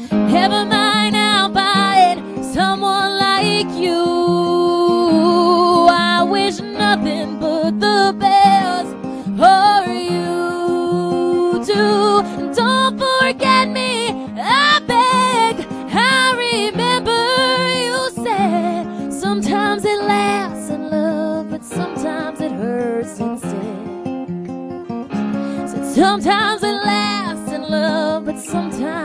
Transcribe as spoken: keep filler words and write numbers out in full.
Never mind now buying someone like you. I wish nothing but the best for you too. Don't forget me, I beg. I remember you said sometimes it laughs in love, but sometimes it hurts instead. Said sometimes it laughs in love, but sometimes